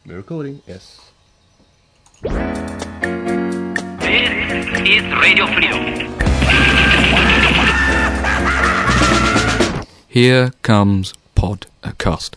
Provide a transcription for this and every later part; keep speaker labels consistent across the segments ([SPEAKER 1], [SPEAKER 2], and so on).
[SPEAKER 1] We're recording, yes.
[SPEAKER 2] This is Radio Freedom.
[SPEAKER 3] Here comes Podcast.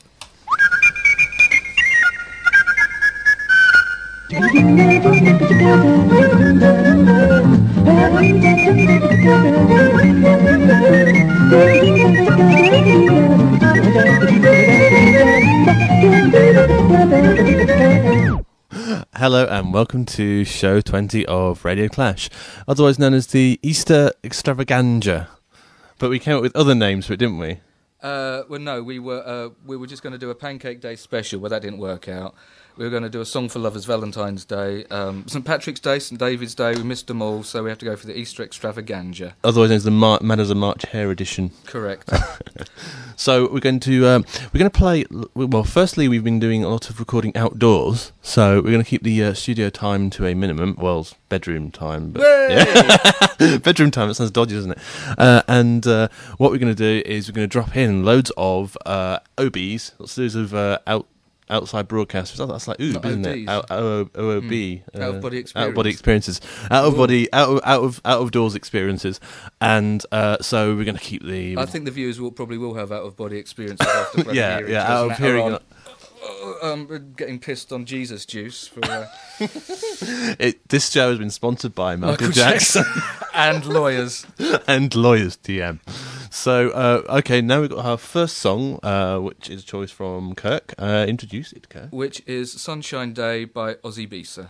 [SPEAKER 1] Hello and welcome to show 20 of Radio Clash, otherwise known as the Easter Extravaganza. But we came up with other names for it, didn't we?
[SPEAKER 3] Well, no, we were just going to do a Pancake Day special, but that didn't work out. We were going to do a Song for Lovers Valentine's Day, St Patrick's Day, St David's Day. We missed them all, so we have to go for the Easter Extravaganza.
[SPEAKER 1] Otherwise known as the Manners of March Hair Edition.
[SPEAKER 3] Correct.
[SPEAKER 1] So we're going to play. Well, firstly, we've been doing a lot of recording outdoors, so we're going to keep the studio time to a minimum. Well, it's bedroom time, but yeah. Bedroom time. It sounds dodgy, doesn't it? And what we're going to do is we're going to drop in loads of OBs, lots of outside broadcasts. That's like ooh, isn't it? OOB.
[SPEAKER 3] Out of body experience.
[SPEAKER 1] Out of body experiences. Out of doors experiences. And so we're going to keep the.
[SPEAKER 3] I think the viewers probably will have out of body experiences after hearing.
[SPEAKER 1] Yeah, out of hearing.
[SPEAKER 3] Getting pissed on Jesus juice for
[SPEAKER 1] This show has been sponsored by Michael Jackson
[SPEAKER 3] and lawyers
[SPEAKER 1] TM. So okay, now we've got our first song, which is a choice from Kirk. Introduce it, Kirk.
[SPEAKER 3] Which is Sunshine Day by Ozzy Bisa.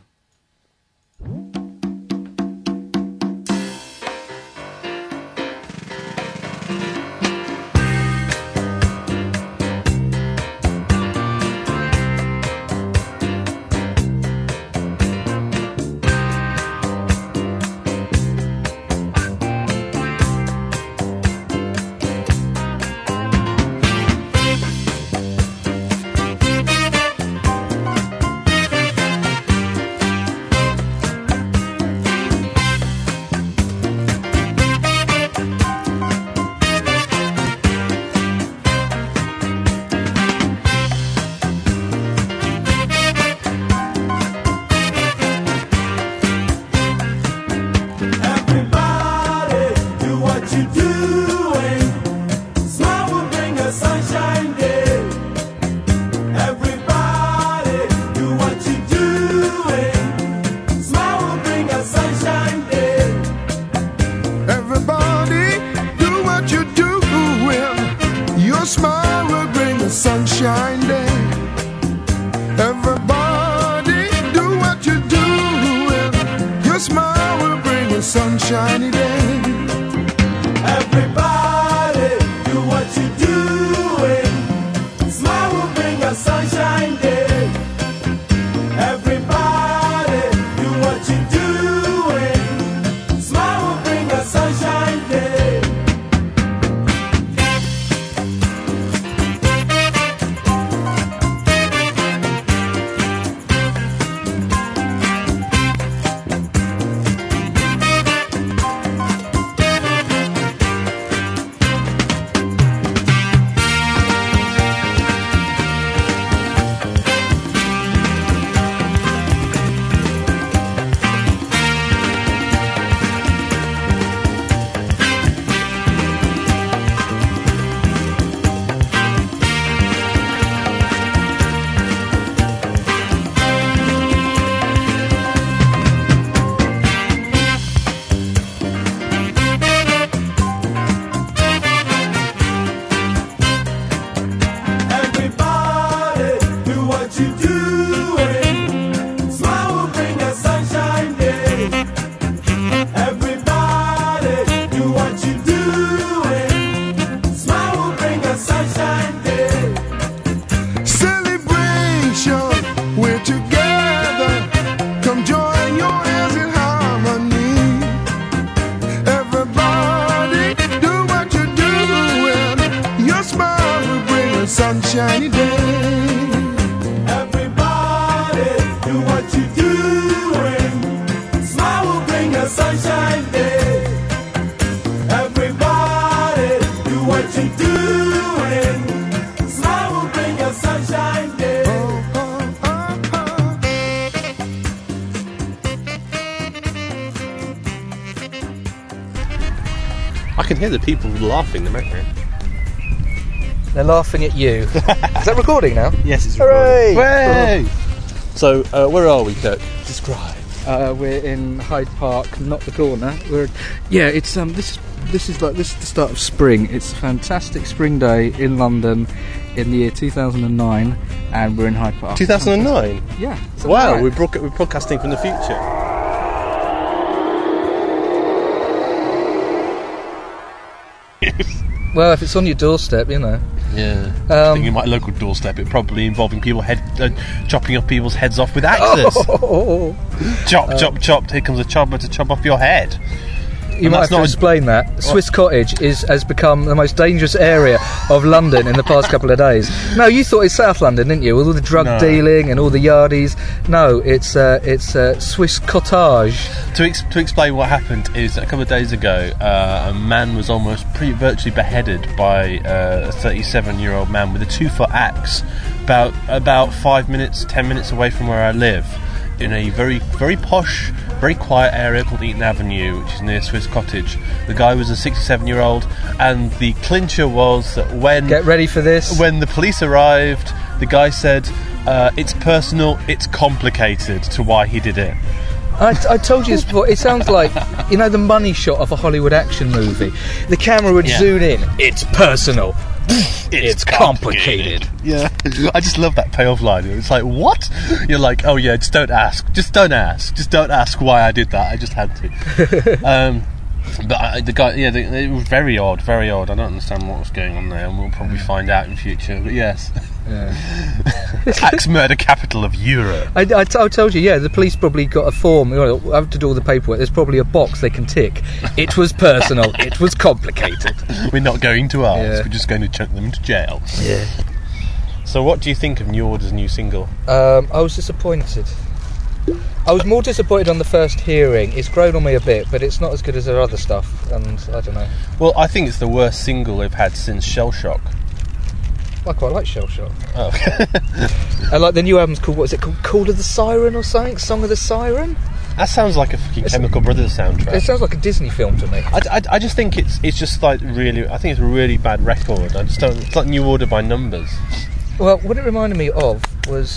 [SPEAKER 4] Sunshiny day. Everybody do what you're doing. Smile will bring a sunshine day. Everybody do what you're doing. Smile will bring a sunshine day.
[SPEAKER 1] can hear the people laughing.
[SPEAKER 3] They're laughing at you. Is that recording now?
[SPEAKER 5] Yes, it's
[SPEAKER 3] Hooray!
[SPEAKER 1] Hey! So, where are we, Kirk?
[SPEAKER 5] Describe.
[SPEAKER 3] We're in Hyde Park, not the corner. It's this is the start of spring. It's a fantastic spring day in London in the year 2009, and we're in Hyde Park.
[SPEAKER 1] 2009?
[SPEAKER 3] Yeah.
[SPEAKER 1] Wow,
[SPEAKER 3] Right.
[SPEAKER 1] we're broadcasting from the future.
[SPEAKER 3] Well, if it's on your doorstep, you know.
[SPEAKER 1] Yeah. Thinking my local doorstep, it probably involving people chopping off people's heads off with axes. Chop, chop, chopped. Here comes a chopper to chop off your head.
[SPEAKER 3] You might have to explain that. Swiss Cottage has become the most dangerous area of London in the past couple of days. No, you thought it's South London, didn't you? With all the drug dealing and all the yardies. No, it's Swiss Cottage.
[SPEAKER 1] To explain what happened is a couple of days ago, a man was almost virtually beheaded by a 37-year-old man with a 2-foot axe about 5 minutes, 10 minutes away from where I live, in a very, very posh, very quiet area called Eaton Avenue, which is near Swiss Cottage. The guy was a 67-year-old, and the clincher was that
[SPEAKER 3] Get ready for this.
[SPEAKER 1] when the police arrived, the guy said, it's personal, it's complicated to why he did it.
[SPEAKER 3] I told you this before. It sounds like, you know, the money shot of a Hollywood action movie. The camera would zoom in. It's personal. It's complicated.
[SPEAKER 1] Yeah, I just love that payoff line. It's like, what? You're like, oh yeah, just don't ask. Just don't ask. Just don't ask why I did that. I just had to. But the guy, it was very odd, very odd. I don't understand what was going on there, and we'll probably find out in future. But yes, axe murder capital of Europe.
[SPEAKER 3] I told you, yeah, the police probably got a form. You know, have to do all the paperwork. There's probably a box they can tick. It was personal. It was complicated.
[SPEAKER 1] We're not going to ask.
[SPEAKER 3] Yeah.
[SPEAKER 1] We're just going to chuck them into jail.
[SPEAKER 3] Yeah.
[SPEAKER 1] So, what do you think of New Order's new single?
[SPEAKER 3] I was disappointed. I was more disappointed on the first hearing. It's grown on me a bit, but it's not as good as their other stuff, and I don't know.
[SPEAKER 1] Well, I think it's the worst single they've had since Shell Shock.
[SPEAKER 3] I quite like Shell Shock.
[SPEAKER 1] Oh.
[SPEAKER 3] I like the new album's called, what is it called? Call of the Siren or something? Song of the Siren?
[SPEAKER 1] That sounds like a fucking Chemical Brothers soundtrack.
[SPEAKER 3] It sounds like a Disney film to me.
[SPEAKER 1] I just think it's just like really. I think it's a really bad record. I just don't. It's like New Order by numbers.
[SPEAKER 3] Well, what it reminded me of was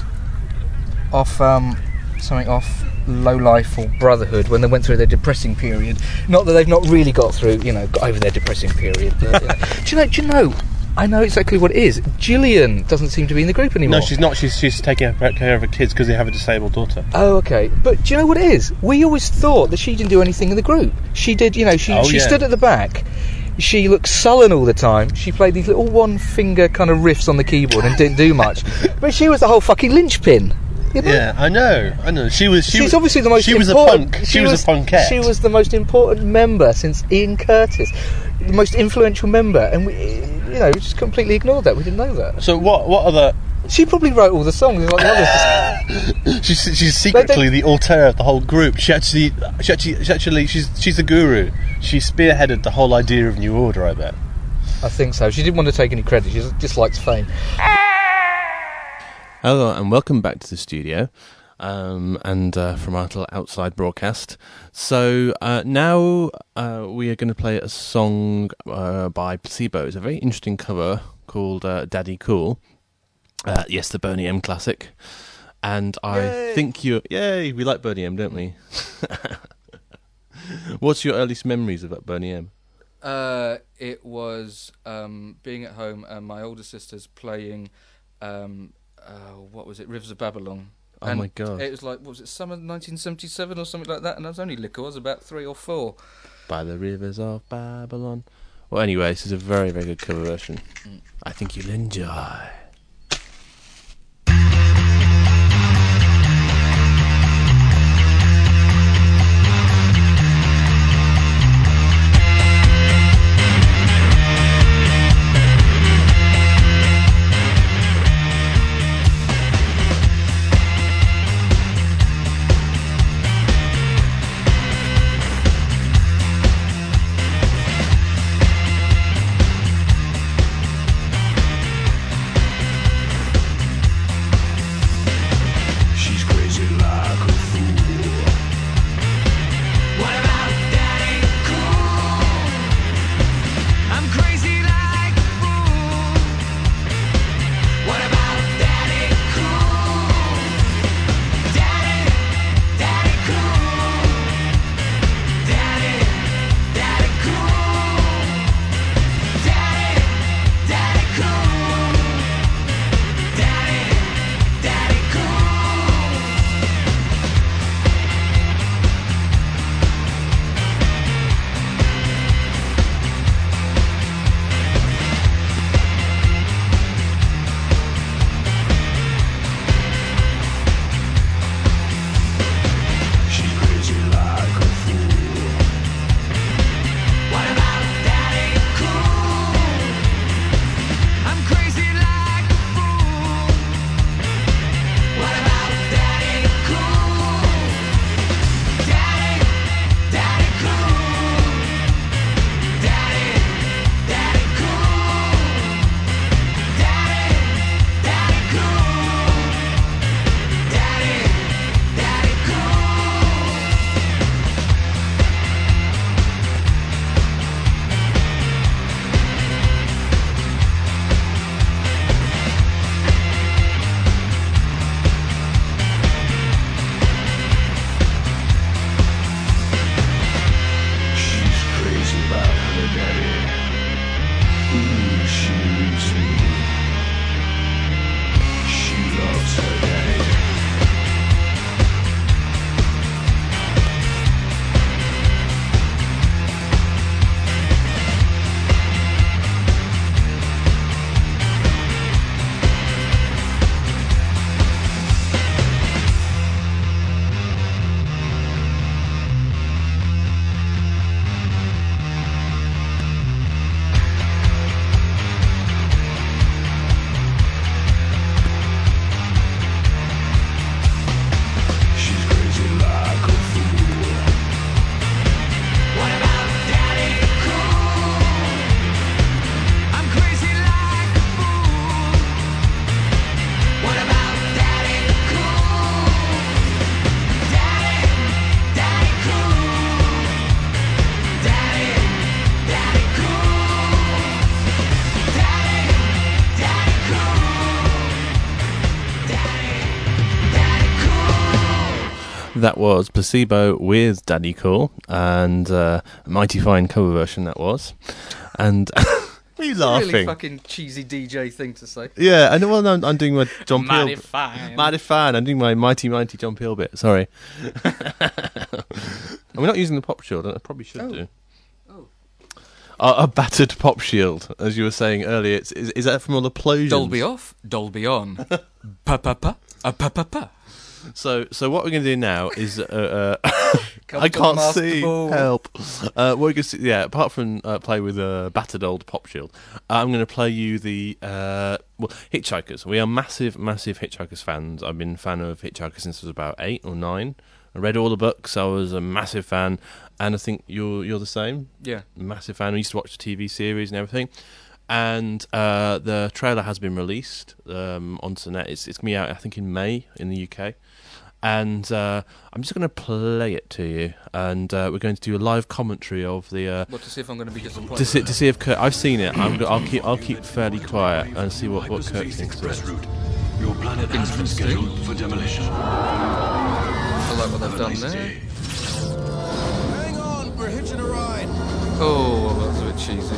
[SPEAKER 3] something off Low Life or Brotherhood when they went through their depressing period. Not that they've not really got over their depressing period. But, do you know? I know exactly what it is. Gillian doesn't seem to be in the group anymore.
[SPEAKER 1] No, she's not. She's taking care of her kids because they have a disabled daughter.
[SPEAKER 3] Oh, okay. But do you know what it is? We always thought that she didn't do anything in the group. She did. She stood at the back. She looked sullen all the time. She played these little one-finger kind of riffs on the keyboard and didn't do much. But she was the whole fucking linchpin. You know?
[SPEAKER 1] Yeah, I know. She's
[SPEAKER 3] obviously the most
[SPEAKER 1] She was
[SPEAKER 3] important.
[SPEAKER 1] a punk. She was a punkette.
[SPEAKER 3] She was the most important member since Ian Curtis, the most influential member, and we just completely ignored that. We didn't know that.
[SPEAKER 1] So what other?
[SPEAKER 3] She probably wrote all the songs like the others.
[SPEAKER 1] She's secretly the auteur of the whole group. She's the guru. She spearheaded the whole idea of New Order, I bet.
[SPEAKER 3] I think so. She didn't want to take any credit. She just likes fame.
[SPEAKER 1] Hello and welcome back to the studio, and from our little outside broadcast. So now we are going to play a song by Placebo. It's a very interesting cover called Daddy Cool. Yes, the Boney M classic. And I think we like Boney M, don't we? What's your earliest memories of Boney M?
[SPEAKER 3] It was being at home and my older sister's playing, what was it, Rivers of Babylon.
[SPEAKER 1] Oh my God.
[SPEAKER 3] It was like, what was it, summer 1977 or something like that, and I was only little, I was about 3 or 4.
[SPEAKER 1] By the Rivers of Babylon. Well, anyway, this is a very, very good cover version. I think you'll enjoy. That was Placebo with Daddy Cool, and a mighty fine cover version that was. And what are you laughing?
[SPEAKER 3] Really fucking cheesy DJ thing to say.
[SPEAKER 1] Yeah, I know. Well, no, I'm doing my John Peel.
[SPEAKER 3] Mighty fine.
[SPEAKER 1] Mighty fine. I'm doing my mighty John Peel bit. Sorry. And we're not using the pop shield. I probably should do.
[SPEAKER 3] Oh.
[SPEAKER 1] A battered pop shield, as you were saying earlier. Is that from all the plosions?
[SPEAKER 3] Dolby off, Dolby on. Pa pa pa, pa pa pa.
[SPEAKER 1] So what we're going to do now is I
[SPEAKER 3] Come
[SPEAKER 1] can't
[SPEAKER 3] to
[SPEAKER 1] see.
[SPEAKER 3] Master
[SPEAKER 1] Help. What we're going to see, yeah. Apart from play with a battered old pop shield, I'm going to play you the Hitchhikers. We are massive Hitchhikers fans. I've been a fan of Hitchhikers since I was about 8 or 9. I read all the books. I was a massive fan, and I think you're the same.
[SPEAKER 3] Yeah,
[SPEAKER 1] Massive fan. I used to watch the TV series and everything. And the trailer has been released onto net. It's going to be out, I think, in May in the UK. And I'm just going to play it to you, and we're going to do a live commentary of the.
[SPEAKER 3] What, to see if I'm going to be disappointed?
[SPEAKER 1] To see if Kurt. I've seen it. I'll keep fairly quiet and see what Kurt thinks of it.
[SPEAKER 5] Your planet has been scheduled for demolition.
[SPEAKER 3] I like what they've done there.
[SPEAKER 4] Hang on, we're hitching a ride.
[SPEAKER 3] Oh, well, that's a bit cheesy.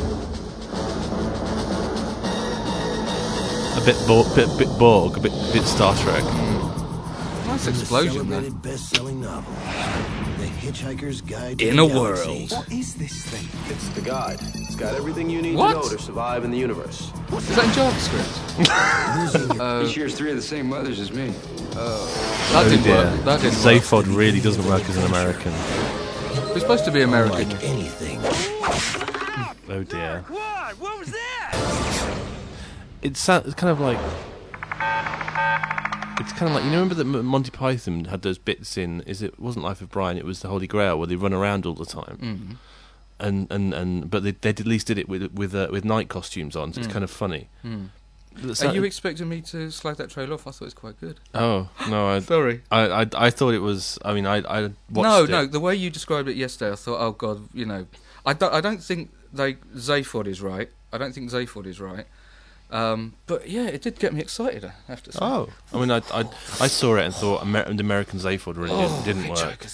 [SPEAKER 1] A bit Borg, a bit Star Trek.
[SPEAKER 3] Nice explosion there.
[SPEAKER 6] Celebrated best-selling novel, The Hitchhiker's Guide to
[SPEAKER 3] In
[SPEAKER 6] the
[SPEAKER 3] a
[SPEAKER 6] Galaxy.
[SPEAKER 3] world.
[SPEAKER 7] What is this thing? It's the guide. It's got everything you need
[SPEAKER 3] What?
[SPEAKER 7] to know to survive in the universe.
[SPEAKER 3] Is that in JavaScript?
[SPEAKER 5] He shares 3 of the same mothers as me.
[SPEAKER 3] That didn't work. That didn't work.
[SPEAKER 1] Zaphod really doesn't work as an American.
[SPEAKER 3] We're supposed to be American.
[SPEAKER 6] Like anything.
[SPEAKER 1] Oh dear.
[SPEAKER 4] What was that?
[SPEAKER 1] It's kind of like. It's kind of like, you remember that Monty Python had those bits in. It wasn't Life of Brian. It was the Holy Grail, where they run around all the time. But they at least did it with night costumes on, so it's kind of funny.
[SPEAKER 3] Are you expecting me to slag that trailer off? I thought it was quite good.
[SPEAKER 1] Oh no!
[SPEAKER 3] Sorry.
[SPEAKER 1] I thought it was. I mean, I watched it.
[SPEAKER 3] No. The way you described it yesterday, I thought, oh god, I don't think Zaphod is right. I don't think Zaphod is right. But yeah, it did get me excited, I have to say.
[SPEAKER 1] Oh, I mean, I saw it and thought the American Zaphod really didn't work.
[SPEAKER 3] Hitchhikers.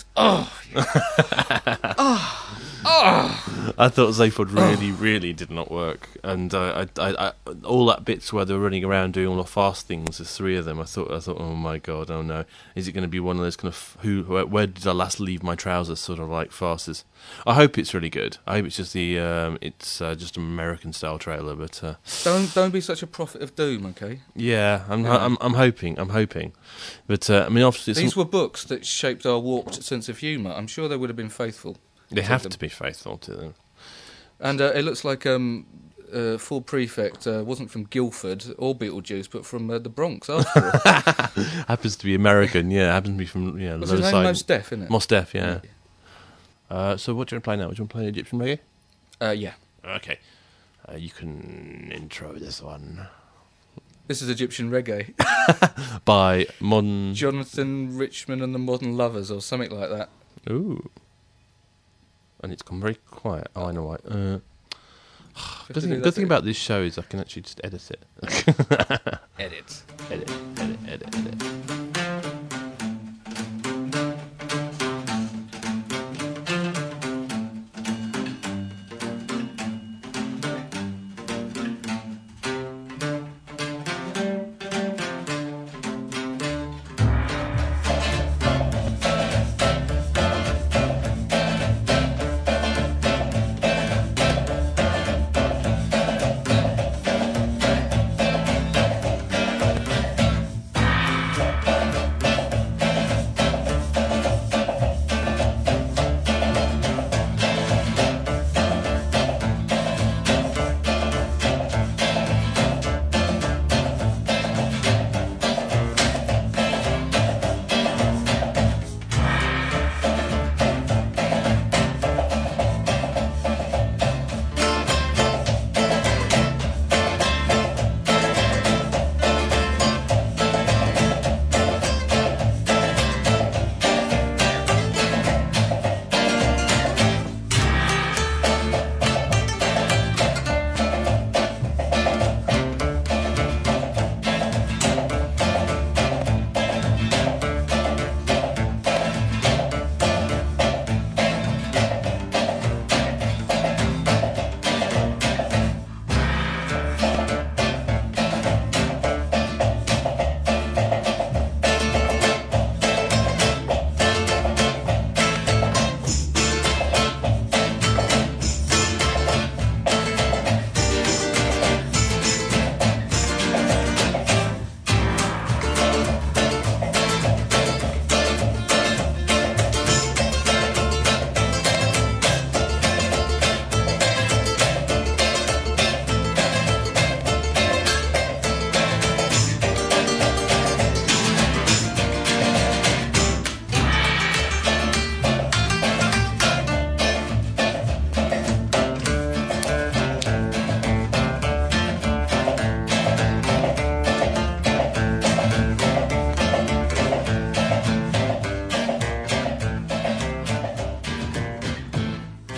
[SPEAKER 1] I thought Zaphod really did not work, and I all that bits where they're running around doing all the fast things. There's 3 of them. I thought, oh my god, oh no, is it going to be one of those kind of where did I last leave my trousers sort of like farces? I hope it's really good. I hope it's just just an American style trailer, but
[SPEAKER 3] Don't be such a prophet of doom, okay?
[SPEAKER 1] yeah, I'm hoping, but I mean, obviously
[SPEAKER 3] These were books that shaped our warped sense of humour. I'm sure they would have been faithful.
[SPEAKER 1] they have to be faithful to them.
[SPEAKER 3] And it looks like Full Prefect wasn't from Guildford or Beetlejuice, but from the Bronx after all.
[SPEAKER 1] Happens to be American, yeah. Happens to be from
[SPEAKER 3] What's
[SPEAKER 1] low
[SPEAKER 3] his name?
[SPEAKER 1] side.
[SPEAKER 3] Mos Def, isn't it?
[SPEAKER 1] Mos Def, yeah. So what do you want to play now? Do you want to play Egyptian reggae?
[SPEAKER 3] Yeah.
[SPEAKER 1] Okay. You can intro this one
[SPEAKER 3] This is Egyptian reggae.
[SPEAKER 1] by Modern.
[SPEAKER 3] Jonathan Richman and the Modern Lovers, or something like that.
[SPEAKER 1] Ooh. And it's gone very quiet. Oh, I know why. Good thing about this show is I can actually just edit it.
[SPEAKER 3] Edit.
[SPEAKER 1] Edit.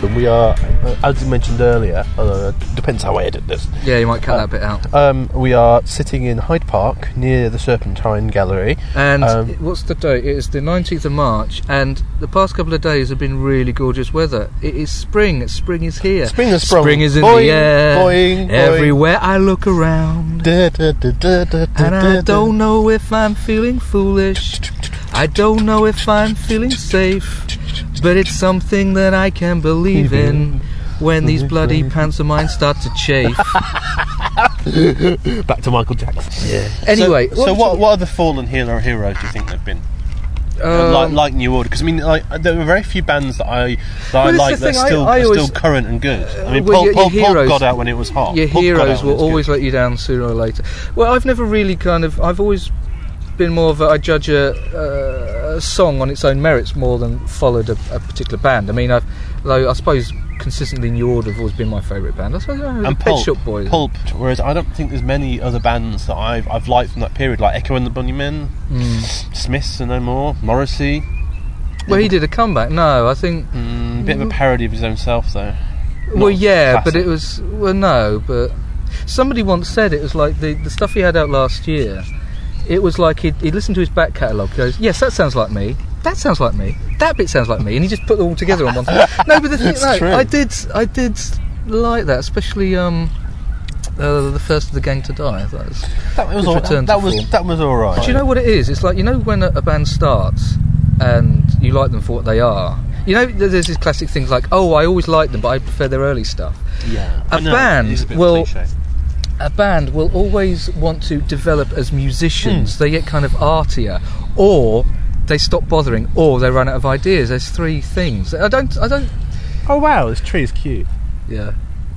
[SPEAKER 8] Malcolm, we are, as you mentioned earlier, depends how I edit this.
[SPEAKER 3] Yeah, you might cut that bit out.
[SPEAKER 8] We are sitting in Hyde Park near the Serpentine Gallery.
[SPEAKER 3] And what's the date? It is the 19th of March, and the past couple of days have been really gorgeous weather. It is spring. Spring is here.
[SPEAKER 8] Spring has sprung.
[SPEAKER 3] Spring is in
[SPEAKER 8] Boing,
[SPEAKER 3] the air.
[SPEAKER 8] boing, boing.
[SPEAKER 3] Everywhere I look around. And I don't know if I'm feeling foolish. I don't know if I'm feeling safe. But it's something that I can believe in when these bloody pants of mine start to chafe.
[SPEAKER 8] Back to Michael Jackson.
[SPEAKER 3] Yeah. Anyway,
[SPEAKER 8] so what other fallen heroes do you think they've been? Like New Order, because I mean, there were very few bands that I like that are still current and good. I mean, Pulp got out when it was hot.
[SPEAKER 3] Your heroes will always let you down sooner or later. Well, I've never really I've always been more of I judge a song on its own merits more than followed a particular band. I mean, I suppose consistently New Order have always been my favourite band. I suppose
[SPEAKER 8] and
[SPEAKER 3] Pet Shop Boys.
[SPEAKER 8] Pulp, whereas I don't think there's many other bands that I've liked from that period, like Echo and the Bunnymen, Smiths and No More, Morrissey.
[SPEAKER 3] Well, he did a comeback. No, I think
[SPEAKER 8] a bit of a parody of his own self, though.
[SPEAKER 3] Well, yeah, classic. But it was but somebody once said it was like the stuff he had out last year. It was like he'd listened to his back catalogue. He goes, yes, that sounds like me. That sounds like me. That bit sounds like me, and he just put them all together on one thing. No, but the thing, I did like that, especially the first of the Gang to Die. That
[SPEAKER 8] was all right.
[SPEAKER 3] Do you know what it is? It's like, you know, when a band starts and you like them for what they are. You know, there's these classic things like, oh, I always liked them, but I prefer their early stuff.
[SPEAKER 8] Yeah,
[SPEAKER 3] A band will always want to develop as musicians. They get kind of artier, or they stop bothering, or they run out of ideas. There's three things. I don't.
[SPEAKER 8] Oh wow, this tree is cute.
[SPEAKER 3] Yeah.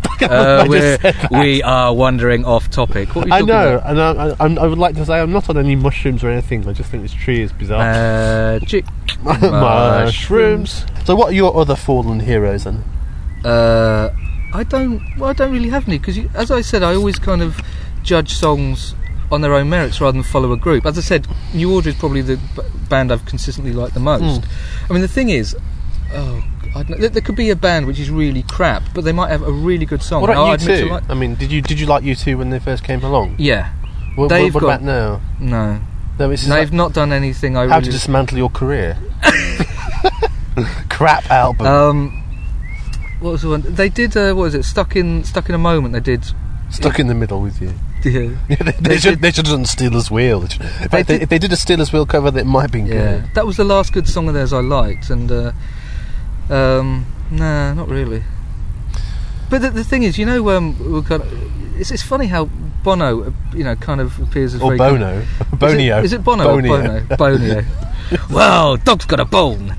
[SPEAKER 3] We are wandering off topic. What are you talking about?
[SPEAKER 8] And I would like to say I'm not on any mushrooms or anything. I just think this tree is bizarre.
[SPEAKER 3] Magic
[SPEAKER 8] mushrooms. So, what are your other fallen heroes then?
[SPEAKER 3] I don't really have any, because as I said, I always kind of judge songs on their own merits rather than follow a group. As I said, New Order is probably the band I've consistently liked the most. I mean, the thing is, there could be a band which is really crap, but they might have a really good song.
[SPEAKER 8] What about U2? I mean, did you like U2 when they first came along?
[SPEAKER 3] Yeah.
[SPEAKER 8] What about now?
[SPEAKER 3] No. They've not done anything
[SPEAKER 8] How to dismantle your career? Crap album.
[SPEAKER 3] What was the one? They did, what was it? Stuck in a Moment, they did...
[SPEAKER 8] Stuck in the Middle with You.
[SPEAKER 3] Yeah.
[SPEAKER 8] they should have done Steelers Wheel. If they did a Steelers Wheel cover, that might have been good.
[SPEAKER 3] That was the last good song of theirs I liked, and... nah, not really. But the thing is, you know, it's funny how Bono, you know, kind of appears as...
[SPEAKER 8] Or Bono. Bonio.
[SPEAKER 3] Is it Bono or Bono? Bonio. Well, dog's got a bone.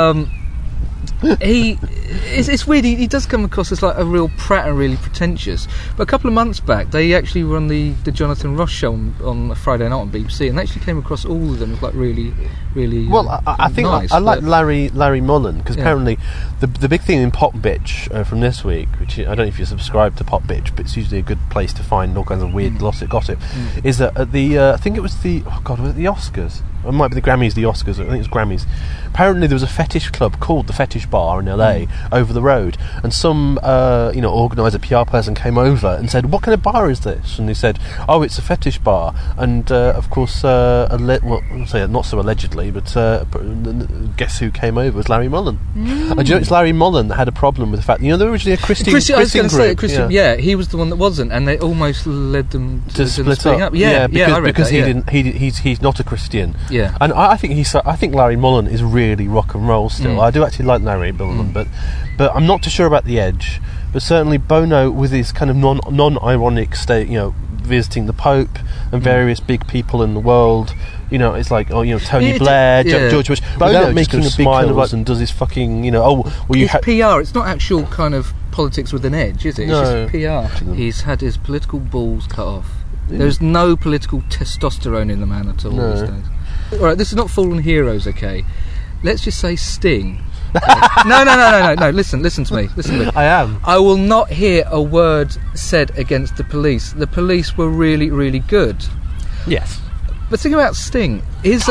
[SPEAKER 3] It's weird. He does come across as like a real prat and really pretentious. But a couple of months back, they actually run the Jonathan Ross show on a Friday night on BBC, and they actually came across all of them as like really, really.
[SPEAKER 8] Well, I think
[SPEAKER 3] nice,
[SPEAKER 8] I like Larry Mullen, because apparently the big thing in Pop Bitch from this week, which I don't know if you subscribe to Pop Bitch, but it's usually a good place to find all kinds of weird gossip. Is that at the I think it was the was it the Oscars? It might be the Grammys, the Oscars. I think it was Grammys. Apparently, there was a fetish club called the Fetish Bar in LA over the road, and some organiser, PR person came over and said, "What kind of bar is this?" And they said, "Oh, it's a fetish bar." And of course, not so allegedly, but guess who came over? It was Larry Mullen. And you know, it's Larry Mullen that had a problem with the fact, you know, they were originally a Christian group.
[SPEAKER 3] I was going to say, he was the one that wasn't, and they almost led them to split up.
[SPEAKER 8] Because he's not a Christian.
[SPEAKER 3] Yeah,
[SPEAKER 8] and I think Larry Mullen is really rock and roll still. I do actually like Larry Mullen, but I'm not too sure about The Edge. But certainly Bono, with his kind of non-ironic state, you know, visiting the Pope and various big people in the world. You know, it's like, Tony Blair, George Bush. Bono making a big smiles and does his fucking,
[SPEAKER 3] it's PR. It's not actual kind of politics with an edge, is it?
[SPEAKER 8] No.
[SPEAKER 3] It's just PR. He's had his political balls cut off. There's no political testosterone in the man at all these days. All right, this is not Fallen Heroes, okay? Let's just say Sting. Okay? No. Listen to me.
[SPEAKER 8] I am.
[SPEAKER 3] I will not hear a word said against the police. The police were really, really good.
[SPEAKER 8] Yes.
[SPEAKER 3] But think about Sting. He's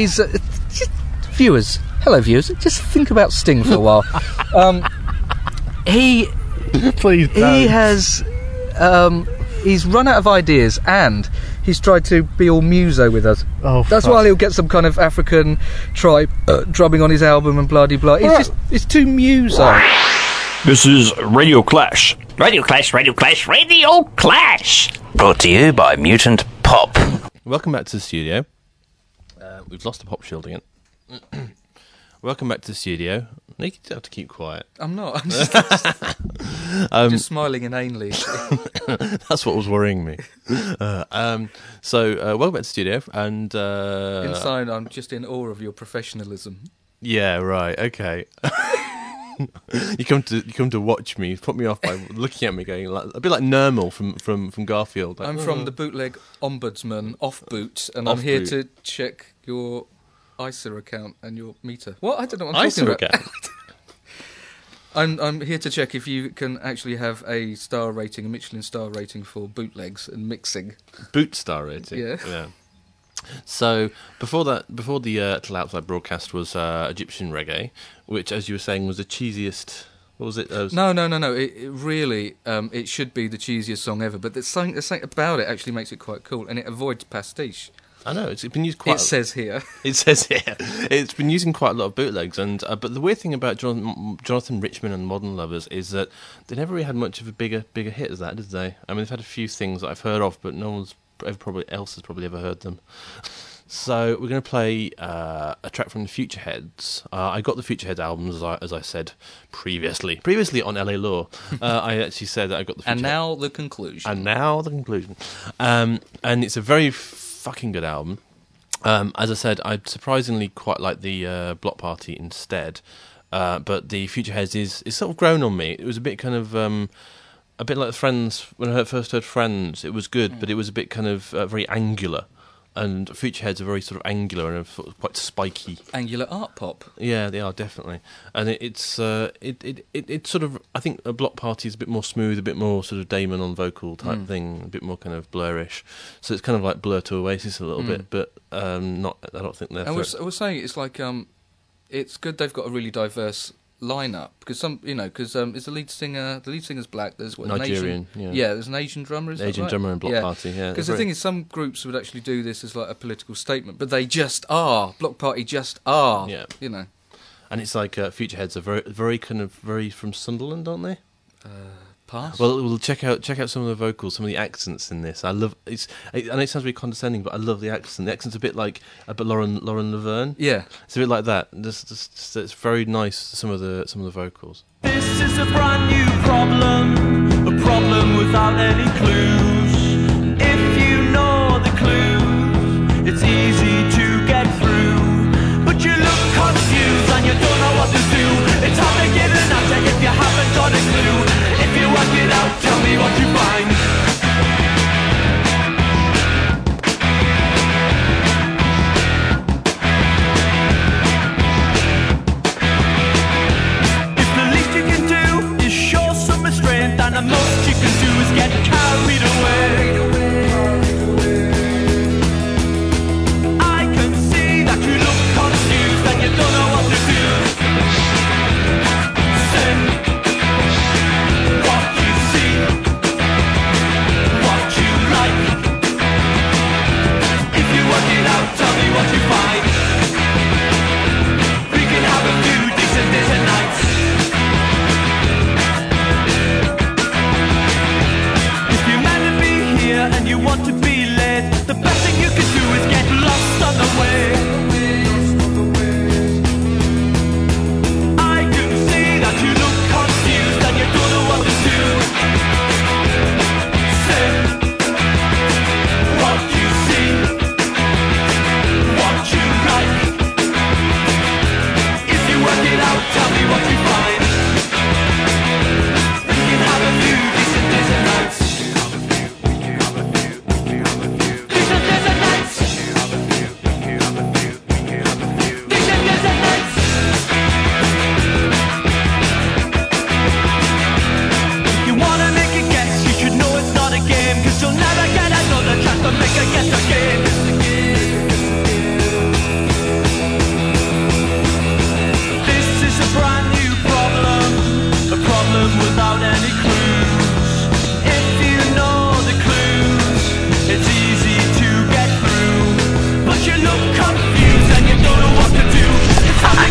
[SPEAKER 3] viewers. Hello, viewers. Just think about Sting for a while.
[SPEAKER 8] Please don't.
[SPEAKER 3] He has. He's run out of ideas, and he's tried to be all muso with us.
[SPEAKER 8] Oh,
[SPEAKER 3] that's
[SPEAKER 8] fuck.
[SPEAKER 3] why he'll get some kind of African tribe drumming on his album and blah de blah. It's too muso.
[SPEAKER 9] This is Radio Clash. Radio Clash, Radio Clash, Radio Clash. Brought to you by Mutant Pop.
[SPEAKER 1] Welcome back to the studio. We've lost the pop shield again. Welcome back to the studio. You have to keep quiet.
[SPEAKER 3] I'm not. I'm just, just smiling inanely.
[SPEAKER 1] That's what was worrying me. Welcome back to the studio. And
[SPEAKER 3] inside, I'm just in awe of your professionalism.
[SPEAKER 1] Yeah, right. Okay. You come to watch me. Put me off by looking at me, going a bit like Nermal from Garfield. Like,
[SPEAKER 3] I'm from the Bootleg Ombudsman, Off Boot, and
[SPEAKER 1] Off
[SPEAKER 3] I'm here
[SPEAKER 1] Boot.
[SPEAKER 3] to check your ISA account and your meter. What? I don't know what I'm talking
[SPEAKER 1] ISA
[SPEAKER 3] about.
[SPEAKER 1] account.
[SPEAKER 3] I'm here to check if you can actually have a star rating, a Michelin star rating for bootlegs and mixing.
[SPEAKER 1] Boot star rating.
[SPEAKER 3] Yeah.
[SPEAKER 1] So before the Little Outside broadcast was Egyptian reggae, which, as you were saying, was the cheesiest. What was it?
[SPEAKER 3] No. It really it should be the cheesiest song ever. But there's something about it actually makes it quite cool, and it avoids pastiche.
[SPEAKER 1] I know it's been used quite.
[SPEAKER 3] It says here.
[SPEAKER 1] It says here. It's been using quite a lot of bootlegs, and but the weird thing about Jonathan Richman and Modern Lovers is that they never really had much of a bigger hit as that, did they? I mean, they've had a few things that I've heard of, but no one's has probably ever heard them. So we're going to play a track from the Futureheads. I got the Futureheads albums, as I said previously on LA Law. I actually said that I got the Futureheads.
[SPEAKER 3] And now the conclusion.
[SPEAKER 1] And it's a very fucking good album. As I said, I surprisingly quite like the Block Party instead. But the Futureheads is sort of grown on me. It was a bit kind of... a bit like Friends. When I first heard Friends, it was good, but it was a bit kind of very angular. And Futureheads are very sort of angular and sort of quite spiky.
[SPEAKER 3] Angular art pop.
[SPEAKER 1] Yeah, they are definitely. And it's sort of, I think a Block Party is a bit more smooth, a bit more sort of Damon on vocal type thing, a bit more kind of Blurish. So it's kind of like Blur to Oasis a little bit, but not. I don't think they're.
[SPEAKER 3] I was saying it's like it's good they've got a really diverse lineup because it's the lead singer's black. There's
[SPEAKER 1] Nigerian,
[SPEAKER 3] there's an Asian drummer. Is
[SPEAKER 1] Asian
[SPEAKER 3] that right?
[SPEAKER 1] drummer and Block Party, yeah.
[SPEAKER 3] Because the thing is, some groups would actually do this as like a political statement, but they just are. Block Party just are.
[SPEAKER 1] Yeah,
[SPEAKER 3] And
[SPEAKER 1] it's like Futureheads are very, very kind of very from Sunderland, aren't they?
[SPEAKER 3] Pass.
[SPEAKER 1] Well, we'll check out some of the vocals, some of the accents in this. I love I know it sounds really condescending, but I love the accent. The accent's a bit like Lauren Laverne.
[SPEAKER 3] Yeah,
[SPEAKER 1] it's a bit like that. Just it's very nice. Some of the vocals.
[SPEAKER 4] This is a brand new problem, a problem without any clues. If you know the clues, it's easy to get through. But you look confused and you don't know what to do. It's hard to get an answer if you haven't got a clue. If you work it out, tell me what you find. If the least you can do is show some restraint, and the most you can do is get carried away. I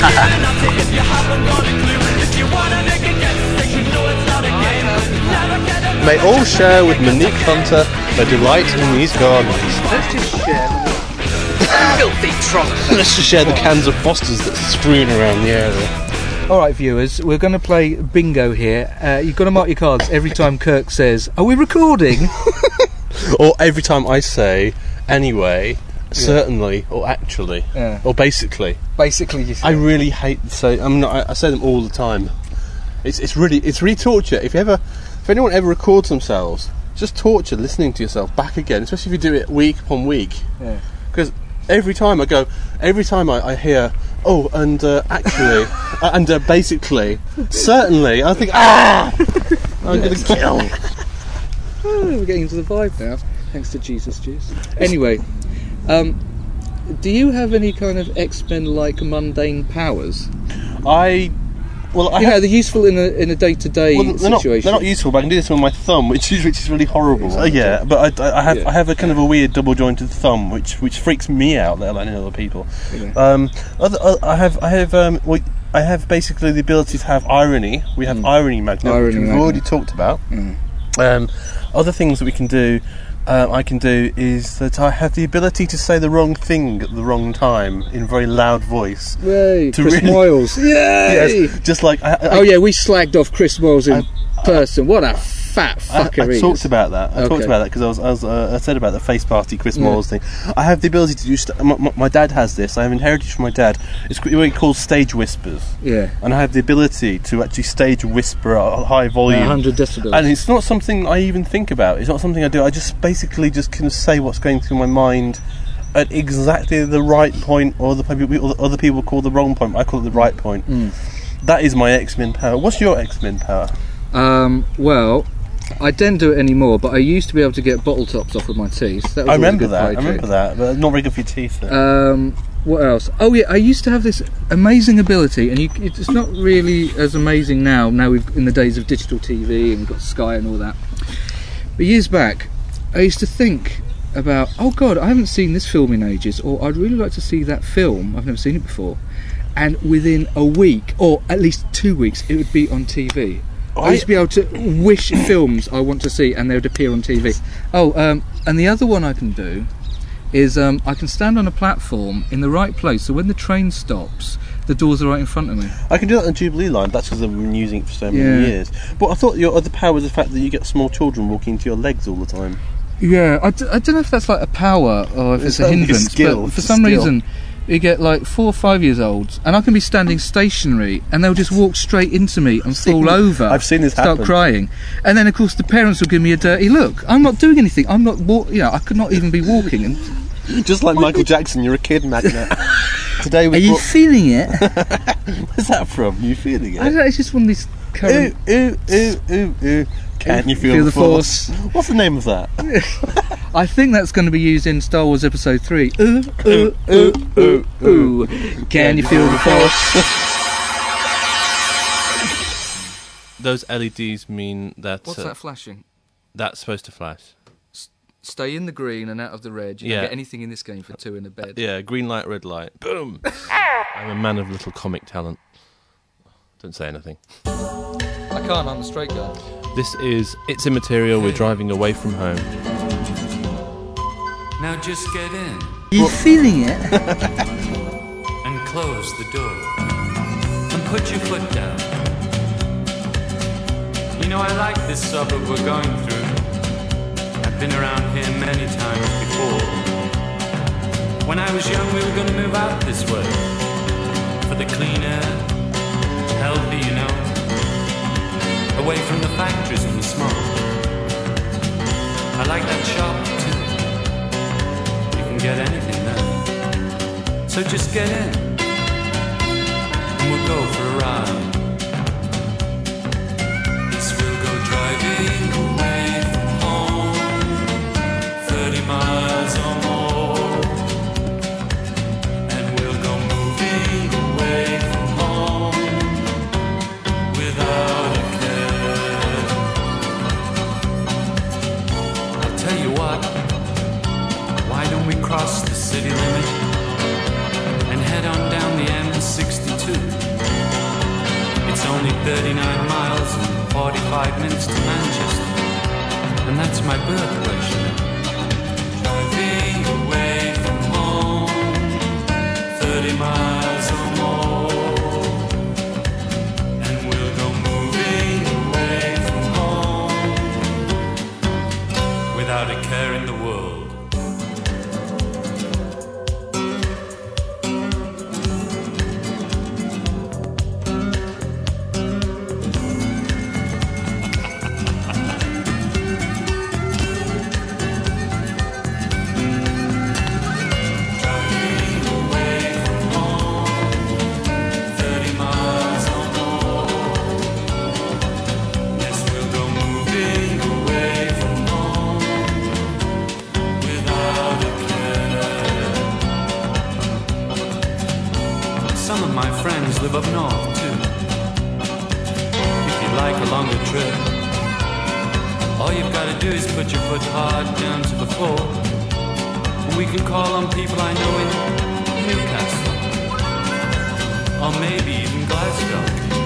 [SPEAKER 4] If you haven't got a clue, if you wanna make a guess, they should know it's not a game. Never get a
[SPEAKER 8] May all share with Monique Hunter their delight in these gardens.
[SPEAKER 3] Let's just share.
[SPEAKER 2] Filthy troll.
[SPEAKER 8] Let's just share the cans of Fosters that's strewn around the area.
[SPEAKER 3] All right, viewers, we're going to play bingo here. You've got to mark your cards every time Kirk says, "Are we recording?"
[SPEAKER 8] Or every time I say, anyway, certainly, or actually, or basically.
[SPEAKER 3] Basically, you say.
[SPEAKER 8] I really hate to say. I say them all the time. It's really torture. If anyone ever records themselves, it's just torture listening to yourself back again, especially if you do it week upon week.
[SPEAKER 3] Yeah.
[SPEAKER 8] Because every time I hear, oh, and actually, and basically, certainly, I think, I'm going to kill.
[SPEAKER 3] We're getting into the vibe now, thanks to Jesus Juice. Anyway, do you have any kind of X-Men-like mundane powers? They're useful in a day-to-day situation.
[SPEAKER 8] They're not useful, but I can do this with my thumb, which is really horrible. But I have a kind of a weird double-jointed thumb, which freaks me out, let alone other people.
[SPEAKER 3] Yeah.
[SPEAKER 8] I have basically the ability to have irony. We have irony magnet, which we've already talked about. Other things that we can do. I can do is that I have the ability to say the wrong thing at the wrong time in a very loud voice.
[SPEAKER 3] Yay, Chris Moyles. Yay!
[SPEAKER 8] Yes, just like...
[SPEAKER 3] we slagged off Chris Moyles in person. What a fat fucker he is.
[SPEAKER 8] I talked about that. I talked about that because I said about the face party Chris Moyles thing. I have the ability to do... my dad has this. I have inherited from my dad. It's what he calls stage whispers.
[SPEAKER 3] Yeah.
[SPEAKER 8] And I have the ability to actually stage whisper at a high volume.
[SPEAKER 3] 100 decibels.
[SPEAKER 8] And it's not something I even think about. It's not something I do. I just basically just kind of say what's going through my mind at exactly the right point, or other people call the wrong point. I call it the right point. That is my X-Men power. What's your X-Men power?
[SPEAKER 3] Well, I don't do it anymore, but I used to be able to get bottle tops off with my teeth. That was
[SPEAKER 8] I remember that, but not very good for your teeth.
[SPEAKER 3] What else? Oh yeah, I used to have this amazing ability, and it's not really as amazing now. Now we've in the days of digital TV and we've got Sky and all that. But years back, I used to think about, oh God, I haven't seen this film in ages, or I'd really like to see that film. I've never seen it before. And within a week, or at least 2 weeks, it would be on TV. I used to be able to wish films I want to see, and they would appear on TV. And the other one I can do is I can stand on a platform in the right place, so when the train stops, the doors are right in front of me.
[SPEAKER 8] I can do that on Jubilee Line. That's because I've been using it for so many years. But I thought your other power was the fact that you get small children walking into your legs all the time.
[SPEAKER 3] Yeah, I don't know if that's like a power or if it's a hindrance, but for some reason you get like 4 or 5 years olds, and I can be standing stationary, and they'll just walk straight into me and fall over.
[SPEAKER 8] I've seen this happen.
[SPEAKER 3] Start crying, and then of course the parents will give me a dirty look. I'm not doing anything. I'm not. I could not even be walking. And
[SPEAKER 8] just like Michael Jackson, you're a kid magnet. Today
[SPEAKER 3] are you feeling it?
[SPEAKER 8] Where's that from? Are you feeling it?
[SPEAKER 3] I don't know. It's just one of these current.
[SPEAKER 8] Ooh. Can you feel the force? What's the name of that?
[SPEAKER 3] I think that's going to be used in Star Wars Episode 3. Can you feel the force?
[SPEAKER 1] Those LEDs mean that...
[SPEAKER 3] What's that flashing?
[SPEAKER 1] That's supposed to flash.
[SPEAKER 3] Stay in the green and out of the red. You don't get anything in this game for 2 in a bed.
[SPEAKER 1] Yeah, green light, red light. Boom! I'm a man of little comic talent. Don't say anything.
[SPEAKER 3] I can't, I'm a straight guy.
[SPEAKER 1] This is It's Immaterial, We're Driving Away From Home.
[SPEAKER 10] Now just get in.
[SPEAKER 3] You feeling it?
[SPEAKER 10] And close the door. And put your foot down. You know, I like this suburb we're going through. I've been around here many times before. When I was young, we were going to move out this way. For the clean air, healthy, you know. Away from the factories and the smoke. I like that shop too. You can get anything there. So just get in, and we'll go for a ride. Yes, we'll go driving away from home, 30 miles or more. And we'll go moving away from home without a tell you what, why don't we cross the city limit and head on down the M62? 39 miles and 45 minutes to Manchester. And that's my birthplace, you know. Driving away from home, 30 miles or more, and we'll go moving away from home without a care in the world. Some of my friends live up north too. If you'd like a longer trip, all you've got to do is put your foot hard down to the floor. And we can call on people I know in Newcastle, or maybe even Glasgow.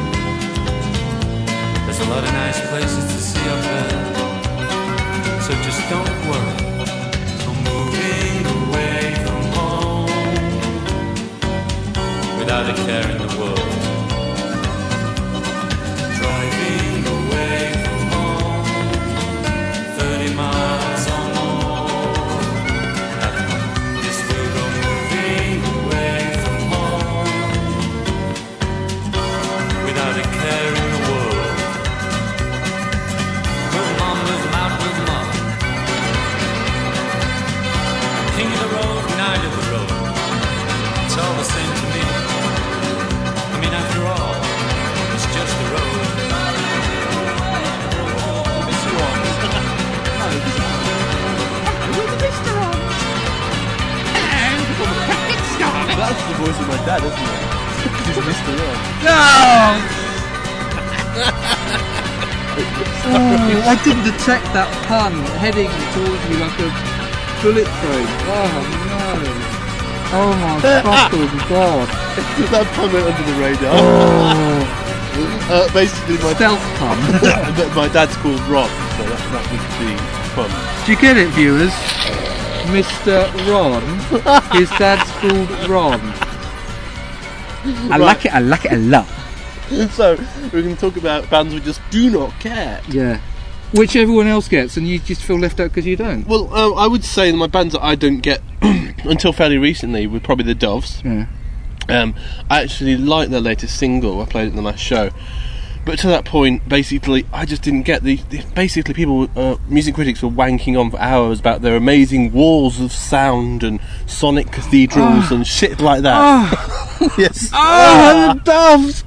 [SPEAKER 10] There's a lot of nice places to see up there, so just don't worry. I'm moving away from home without a care in the world. Driving away from home, 30 miles or more. Yes, we'll go moving away from home without a care in the world. Move 'em on, move 'em out, move 'em on. King of the road, knight of the road. It's all the same to me. I mean, after all, it's just the road. Mr. Ron.
[SPEAKER 11] Mr. Ron.
[SPEAKER 7] That's the voice of my dad, isn't it? He's Mr. Ron.
[SPEAKER 11] No! Oh, I didn't detect that pun heading towards me like a bullet train. Oh no! Oh my fucking god!
[SPEAKER 7] That pun went under the radar. Basically, my
[SPEAKER 11] stealth pun.
[SPEAKER 7] My dad's called Ron, so that was the pun.
[SPEAKER 11] Do you get it, viewers? Mr. Ron. His dad's called Ron. I like it a lot.
[SPEAKER 7] So, we're going to talk about bands we just do not care.
[SPEAKER 11] Yeah. Which everyone else gets, and you just feel left out because you don't.
[SPEAKER 7] Well, I would say that my bands that I don't get until fairly recently were probably the Doves.
[SPEAKER 11] Yeah.
[SPEAKER 7] I actually liked their latest single. I played it in the last show. But to that point, basically, I just didn't get basically, people, music critics were wanking on for hours about their amazing walls of sound and sonic cathedrals and shit like that. Yes.
[SPEAKER 11] The Doves!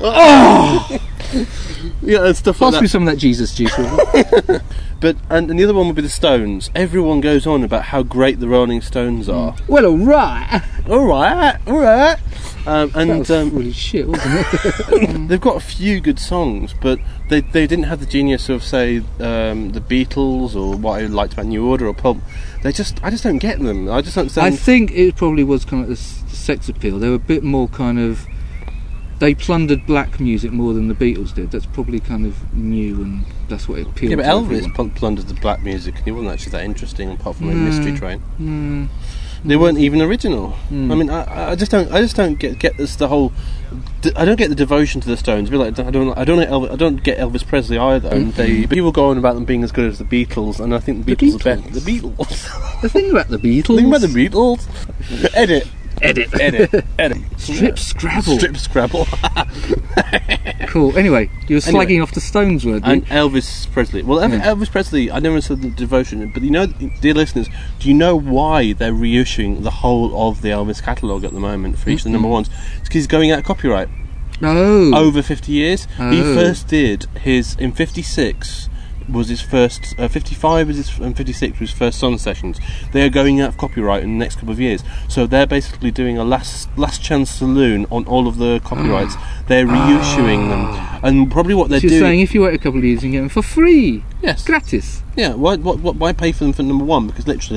[SPEAKER 7] Yeah, and stuff
[SPEAKER 11] Pass
[SPEAKER 7] like
[SPEAKER 11] me
[SPEAKER 7] that.
[SPEAKER 11] some of that Jesus juice.
[SPEAKER 7] But and the other one would be the Stones. Everyone goes on about how great the Rolling Stones are.
[SPEAKER 11] Well, alright.
[SPEAKER 7] Alright.
[SPEAKER 11] That was really shit, wasn't it?
[SPEAKER 7] They've got a few good songs, but they didn't have the genius of, say, the Beatles or what I liked about New Order or Pulp. I just don't get them. I just don't understand.
[SPEAKER 11] I think it probably was kind of the sex appeal. They were a bit more kind of. They plundered black music more than the Beatles did. That's probably kind of new, and that's what it appealed
[SPEAKER 7] Yeah, but
[SPEAKER 11] to
[SPEAKER 7] Elvis
[SPEAKER 11] everyone.
[SPEAKER 7] plundered the black music, and he wasn't actually that interesting apart from a Mystery Train. They weren't even original. I mean, I just don't get this, the whole. I don't get the devotion to the Stones. I don't get Elvis Presley either. And people go on about them being as good as the Beatles, and I think the Beatles are better. The Beatles.
[SPEAKER 11] The thing about the Beatles.
[SPEAKER 7] Edit.
[SPEAKER 11] Strip
[SPEAKER 7] Scrabble.
[SPEAKER 11] Cool. Anyway, you were slagging off the Stones, weren't you?
[SPEAKER 7] And Elvis Presley. Well, Elvis Presley, I never said the devotion, but you know, dear listeners, do you know why they're reissuing the whole of the Elvis catalogue at the moment for each of the number ones? It's because he's going out of copyright.
[SPEAKER 11] Oh.
[SPEAKER 7] Over 50 years. He first did his, in 56, was his first, 55 was his, and 56 was his first Sun Sessions. They are going out of copyright in the next couple of years, so they're basically doing a last chance saloon on all of the copyrights. They're reissuing them, and probably what they're
[SPEAKER 11] So
[SPEAKER 7] doing.
[SPEAKER 11] you're saying if you wait a couple of years, you can get them for free.
[SPEAKER 7] Yes.
[SPEAKER 11] Gratis.
[SPEAKER 7] Yeah. Why pay for them for number one? Because literally,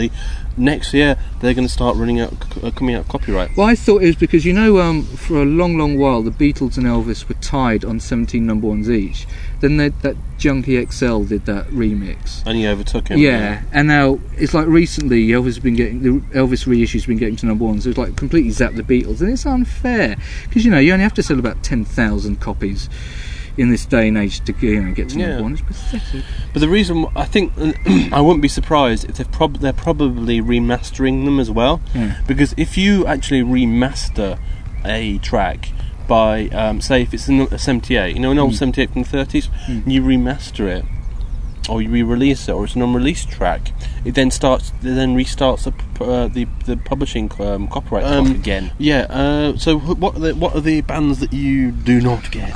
[SPEAKER 7] next year they're going to start coming out copyright.
[SPEAKER 11] Well, I thought it was because, for a long, long while, the Beatles and Elvis were tied on 17 number ones each. Then that Junkie XL did that remix.
[SPEAKER 7] And he overtook him.
[SPEAKER 11] Yeah, and now it's like recently the Elvis reissue's been getting to number ones. So it's like completely zapped the Beatles, and it's unfair because you only have to sell about 10,000 copies in this day and age to get to number one. It's pathetic.
[SPEAKER 7] But the reason I think I wouldn't be surprised if they're probably remastering them as well.
[SPEAKER 11] Yeah.
[SPEAKER 7] Because if you actually remaster a track by say if it's a 78, an old 78 from the 30s, you remaster it or you re-release it, or it's an unreleased track, it then restarts the publishing copyright clock again. Yeah. So what are the bands that you do not get?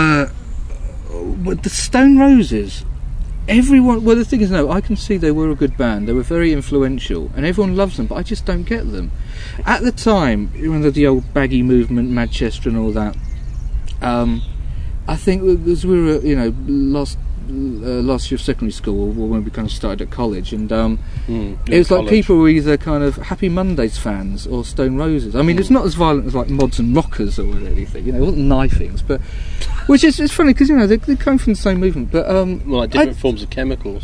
[SPEAKER 11] The Stone Roses. Everyone. Well, the thing is, I can see they were a good band. They were very influential, and everyone loves them. But I just don't get them. At the time, the old baggy movement, Manchester, and all that. I think as we were, last year of secondary school, or when we kind of started at college, and it was like people were either kind of Happy Mondays fans or Stone Roses. I mean, it's not as violent as like Mods and Rockers or anything, it wasn't knifings, but which is it's funny because they come from the same movement, but
[SPEAKER 7] like different forms of chemicals.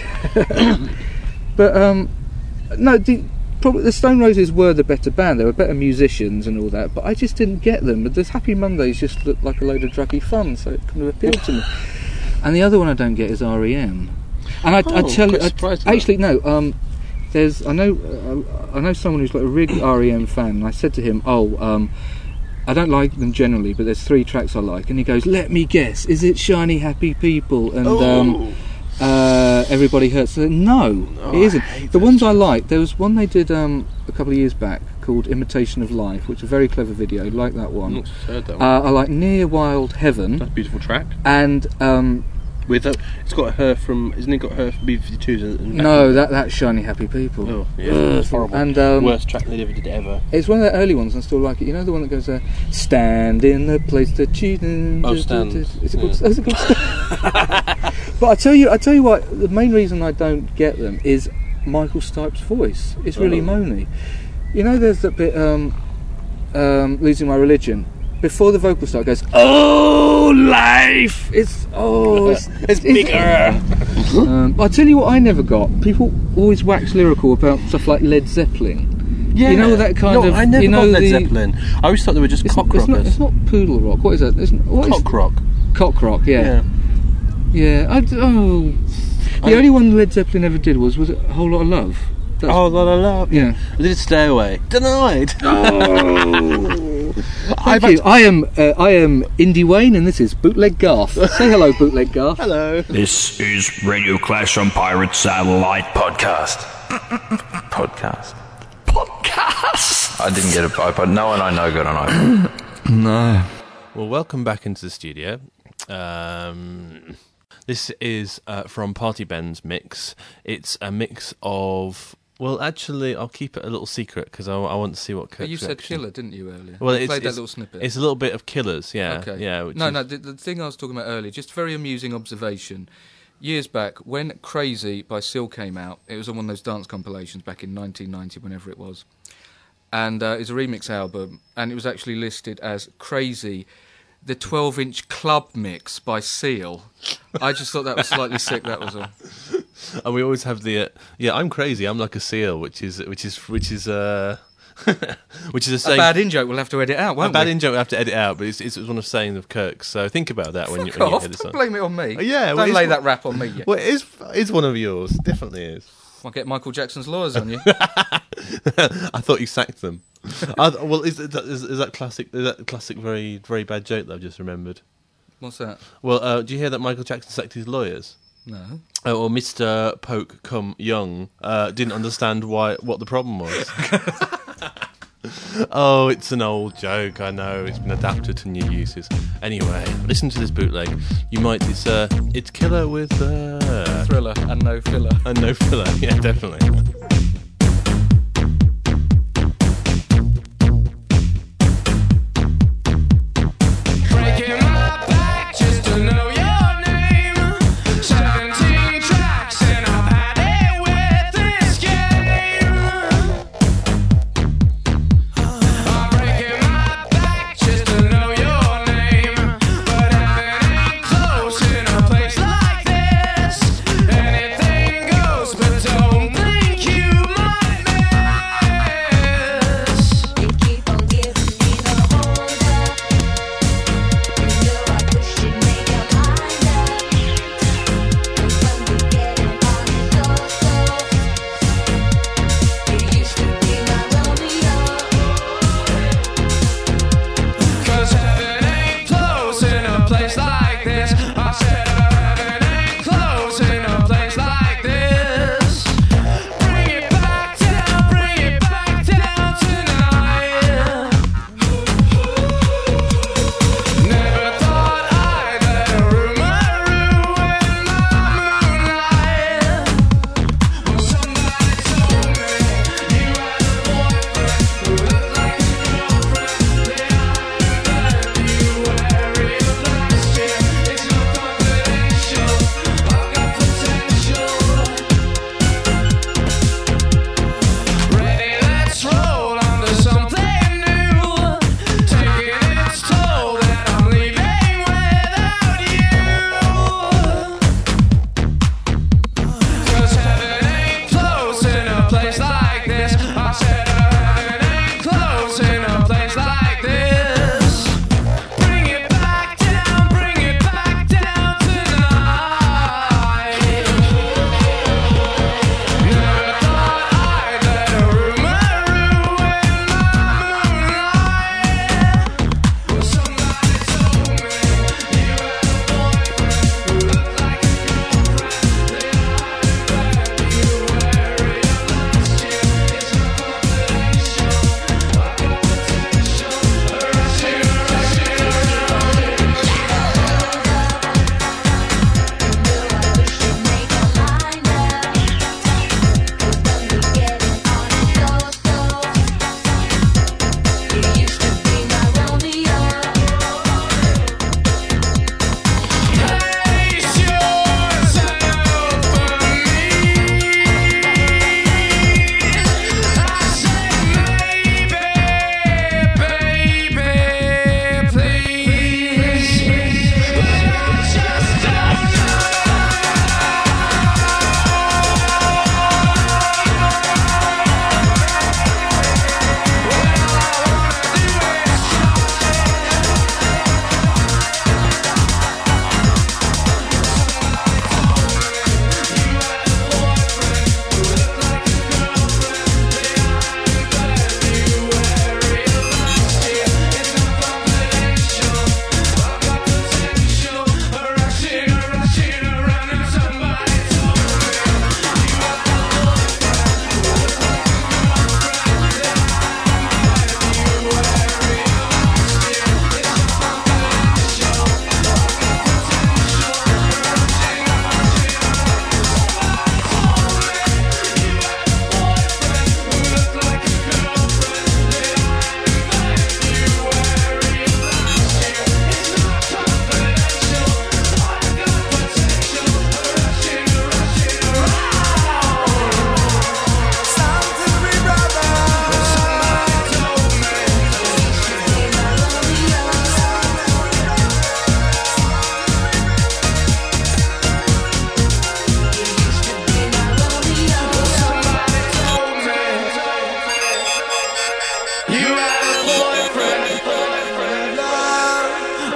[SPEAKER 11] But no, the Stone Roses were the better band. They were better musicians and all that, but I just didn't get them. But the Happy Mondays just looked like a load of druggy fun, so it kind of appealed to me. And the other one I don't get is R.E.M. And I tell you, actually no. There's I know someone who's like a big R.E.M. fan, and I said to him, I don't like them generally, but there's 3 tracks I like, and he goes, "Let me guess, is it Shiny Happy People and Everybody Hurts?" So, no, it isn't. The ones I like, there was one they did a couple of years back called Imitation of Life, which is a very clever video. I like that one.
[SPEAKER 7] Heard that one.
[SPEAKER 11] I like Near Wild Heaven.
[SPEAKER 7] That's a beautiful track.
[SPEAKER 11] And
[SPEAKER 7] it's got her from, isn't it got her from B-52s?
[SPEAKER 11] No, that's Shiny Happy People.
[SPEAKER 7] Oh, yeah, that's horrible.
[SPEAKER 11] And
[SPEAKER 7] worst track they ever did ever.
[SPEAKER 11] It's one of the early ones, and I still like it. The one that goes, "Stand in the place that you..."
[SPEAKER 7] Stand.
[SPEAKER 11] Is it called Stand? But I tell you what, the main reason I don't get them is Michael Stipe's voice. It's really moany. There's that bit, Losing My Religion. Before the vocal start, goes, "Oh, life!" It's bigger. I'll tell you what I never got. People always wax lyrical about stuff like Led Zeppelin.
[SPEAKER 7] Yeah.
[SPEAKER 11] That kind of...
[SPEAKER 7] I never got Led Zeppelin. I always thought they were just cock rockers.
[SPEAKER 11] It's not poodle rock. What is that?
[SPEAKER 7] Cock rock.
[SPEAKER 11] Cock rock, yeah. Yeah. The only one Led Zeppelin ever did was it A Whole Lot of Love?
[SPEAKER 7] A Whole Lot of Love.
[SPEAKER 11] Yeah.
[SPEAKER 7] I did Stay Away. Denied.
[SPEAKER 11] Oh. Thank you. I am Indie Wayne, and this is Bootleg Garth. Say hello, Bootleg Garth.
[SPEAKER 7] Hello.
[SPEAKER 9] This is Radio Clash on Pirate Satellite Podcast. Podcast. I didn't get it, but no one I know got an iPhone.
[SPEAKER 1] No. Well, welcome back into the studio. This is from Party Ben's mix. It's a mix of... Well, actually, I'll keep it a little secret because I want to see what Kirk's
[SPEAKER 3] You said
[SPEAKER 1] reaction.
[SPEAKER 3] Killer, didn't you, earlier?
[SPEAKER 1] Well,
[SPEAKER 3] you played that little snippet.
[SPEAKER 1] It's a little bit of Killers, yeah.
[SPEAKER 3] Okay.
[SPEAKER 1] Yeah.
[SPEAKER 3] The thing I was talking about earlier, just a very amusing observation. Years back, when Crazy by Seal came out, it was on one of those dance compilations back in 1990, whenever it was. And it's a remix album, and it was actually listed as Crazy, the 12-inch club mix by Seal. I just thought that was slightly sick, that was all.
[SPEAKER 1] And we always have the I'm crazy, I'm like a seal, which is a saying.
[SPEAKER 3] A bad in-joke we'll have to edit out, won't we?
[SPEAKER 1] A bad in-joke we'll have to edit out, but it's one of saying of Kirk's, so think about that when you edit
[SPEAKER 3] Don't blame it on me.
[SPEAKER 1] Yeah,
[SPEAKER 3] don't lay that rap on me yet.
[SPEAKER 1] Well, it's one of yours, definitely is.
[SPEAKER 3] I'll get Michael Jackson's lawyers on you.
[SPEAKER 1] I thought you sacked them. Well, is that classic? Is that a classic, very very bad joke that I've just remembered?
[SPEAKER 3] What's that?
[SPEAKER 1] Well, do you hear that Michael Jackson sacked his lawyers?
[SPEAKER 3] No.
[SPEAKER 1] Or Mr. Poke Young didn't understand what the problem was. Oh, it's an old joke. I know it's been adapted to new uses. Anyway, listen to this bootleg. You might. It's Killer with
[SPEAKER 3] Thriller and no filler.
[SPEAKER 1] And no filler. Yeah, definitely.
[SPEAKER 4] Tracks and I've had it with this game.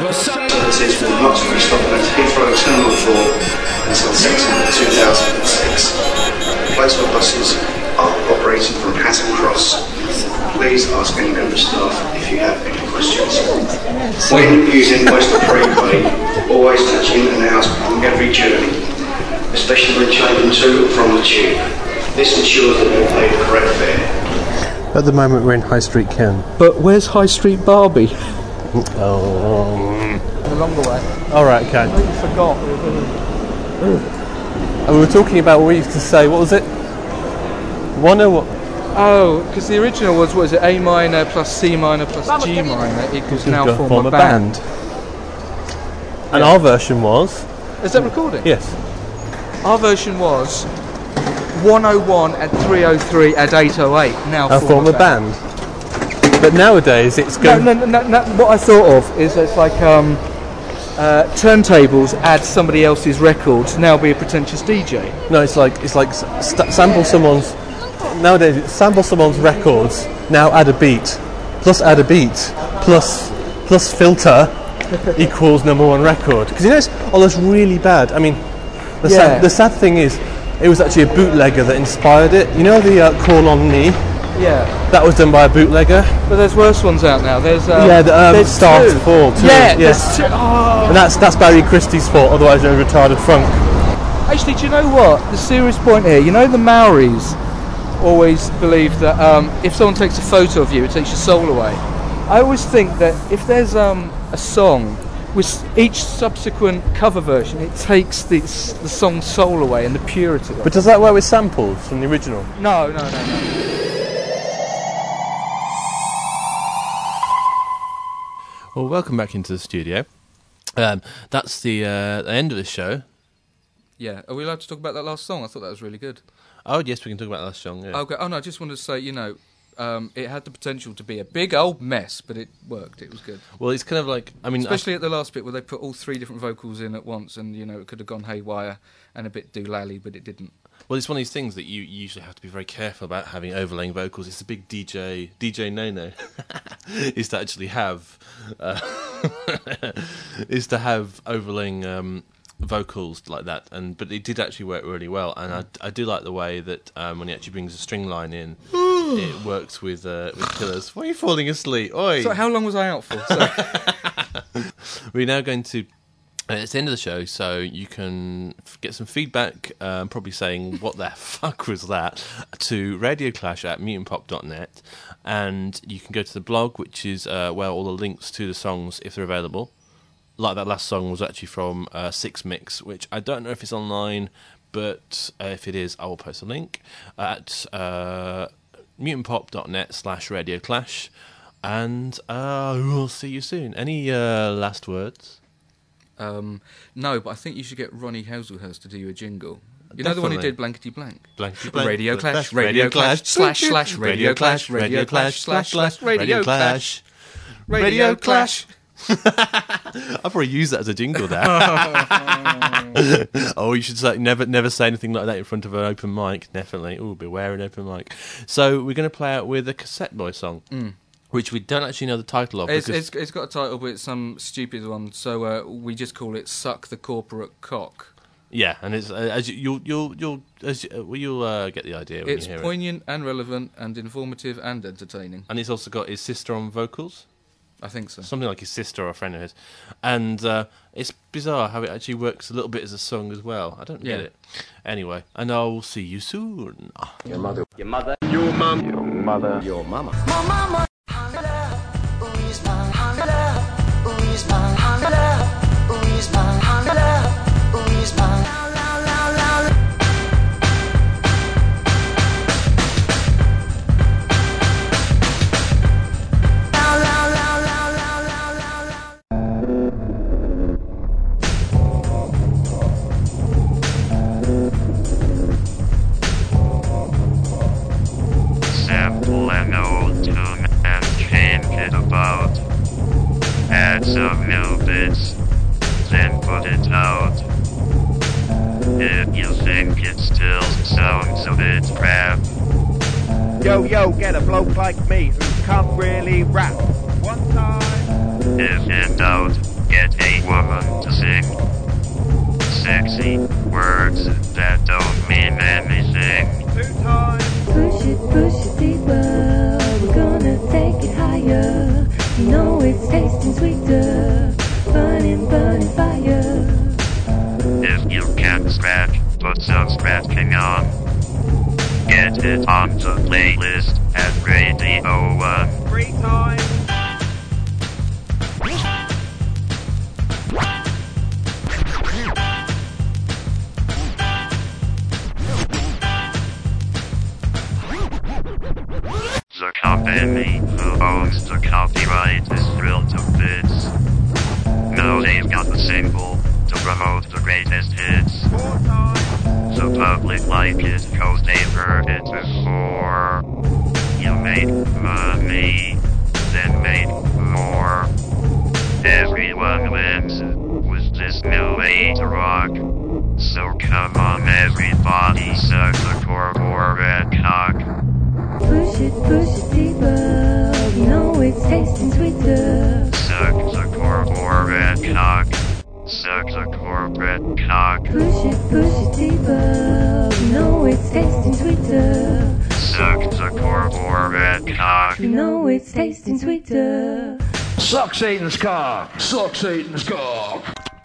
[SPEAKER 12] Services will not be stopping at Heathrow Terminal 4 until September 2006. Replacement buses are operating from Hatton Cross. Please ask any member of staff if you have any questions. When using Oyster Freeway, always touch in and out on every journey, especially when changing to and from the tube. This ensures that you pay the correct fare.
[SPEAKER 8] At the moment, we're in High Street Ken.
[SPEAKER 11] But where's High Street Barbie?
[SPEAKER 8] The
[SPEAKER 11] longer way.
[SPEAKER 8] All right, okay.
[SPEAKER 11] I think you forgot.
[SPEAKER 8] And we were talking about what we used to say. What was it? One or what?
[SPEAKER 11] Oh, because the original was, what is it, A minor plus C minor plus G minor equals now form a band.
[SPEAKER 8] And our version was...
[SPEAKER 11] Is that recording?
[SPEAKER 8] Yes.
[SPEAKER 11] Our version was 101 at 303 at 808, now
[SPEAKER 8] form a band. But nowadays it's going...
[SPEAKER 11] No, what I thought of is it's like turntables add somebody else's records, now be a pretentious DJ.
[SPEAKER 8] No, it's like sample someone's... Nowadays, it's sample someone's records, now add a beat, plus add a beat, plus filter equals number one record. Because you know, that's really bad. I mean, the sad thing is, it was actually a bootlegger that inspired it. You know the Call on Me?
[SPEAKER 11] Yeah.
[SPEAKER 8] That was done by a bootlegger.
[SPEAKER 11] But there's worse ones out now. There's
[SPEAKER 8] Star to Fall.
[SPEAKER 11] Yeah,
[SPEAKER 8] yes.
[SPEAKER 11] there's two. Oh.
[SPEAKER 8] And that's Barry Christie's fault, otherwise they're a retarded frunk.
[SPEAKER 11] Actually, do you know what? The serious point here, you know the Maoris always believe that if someone takes a photo of you, it takes your soul away. I always think that if there's a song, with each subsequent cover version, it takes the song's soul away and the purity of it.
[SPEAKER 8] But does that work with samples from the original?
[SPEAKER 11] No.
[SPEAKER 1] Well, welcome back into the studio. That's the end of the show.
[SPEAKER 3] Yeah, are we allowed to talk about that last song? I thought that was really good.
[SPEAKER 1] Oh, yes, we can talk about that last song, yeah.
[SPEAKER 3] Okay. Oh, no, I just wanted to say, it had the potential to be a big old mess, but it worked. It was good.
[SPEAKER 1] Well, it's kind of like...
[SPEAKER 3] Especially at the last bit where they put all three different vocals in at once and, it could have gone haywire and a bit doolally, but it didn't.
[SPEAKER 1] Well, it's one of these things that you usually have to be very careful about having overlaying vocals. It's a big DJ no-no, is to actually have... is to have overlaying... vocals like that, but it did actually work really well, and I do like the way that when he actually brings a string line in, it works with Killers. Why are you falling asleep? Oi!
[SPEAKER 3] So how long was I out for?
[SPEAKER 1] We're now going to it's the end of the show, so you can get some feedback, probably saying what the fuck was that, to radioclash@mutantpop.net, and you can go to the blog, which is where all the links to the songs, if they're available. Like that last song was actually from Six Mix, which I don't know if it's online, but if it is, I will post a link at mutantpop.net/radioclash, and we'll see you soon. Any last words?
[SPEAKER 3] No, but I think you should get Ronnie Hazelhurst to do you a jingle. You know the one who did Blankety Blank?
[SPEAKER 1] Blankety Blank.
[SPEAKER 3] Radio Clash, Radio Clash, / Radio Clash, Radio Clash, / Radio Clash, Radio Clash.
[SPEAKER 1] I'll probably use that as a jingle now. Oh, you should say, never say anything like that in front of an open mic. Definitely. Oh, beware an open mic. So we're going to play out with a Cassette Boy song, which we don't actually know the title of.
[SPEAKER 3] It's got a title, but it's some stupid one. So we just call it "Suck the Corporate Cock."
[SPEAKER 1] Yeah, and it's you'll get the idea. When
[SPEAKER 3] it's
[SPEAKER 1] you hear
[SPEAKER 3] poignant and relevant and informative and entertaining.
[SPEAKER 1] And it's also got his sister on vocals.
[SPEAKER 3] I think so.
[SPEAKER 1] Something like his sister or a friend of his. And it's bizarre how it actually works a little bit as a song as well. I don't get it. Anyway, and I'll see you soon.
[SPEAKER 13] Your mother.
[SPEAKER 14] Your mother.
[SPEAKER 13] Your mum.
[SPEAKER 14] Your mother.
[SPEAKER 13] Your mama.
[SPEAKER 14] My mama. Who's my handler? Who's my handler? Who's my handler? Who's my
[SPEAKER 15] Sample an old tune and change it about. Add some new bits, then put it out. If you think it still sounds a bit crap,
[SPEAKER 16] yo, get a bloke like me who can't really rap. One time.
[SPEAKER 15] If in doubt, Get a woman to sing sexy words that don't mean anything.
[SPEAKER 14] Push it deeper. We're gonna take it higher. You know it's tasting sweeter. Burning fire.
[SPEAKER 15] If you can't scratch, put some scratching on. Get it on the playlist at Radio 1.
[SPEAKER 16] Free time.
[SPEAKER 15] The company who owns the copyright is thrilled to bits. Now they've got the single to promote the greatest hits. The public like it cause they've heard it before. You make money, then make more. Everyone wins with this new way to rock. So come on everybody, suck the core red cock.
[SPEAKER 14] Push it deeper. You know it's tasting sweeter.
[SPEAKER 15] Suck the core red cock. Suck the corporate cock.
[SPEAKER 14] Push it deeper. You know it's tasting sweeter.
[SPEAKER 15] Suck the corporate cock.
[SPEAKER 14] You know it's tasting sweeter.
[SPEAKER 16] Suck Satan's cock. Suck Satan's cock.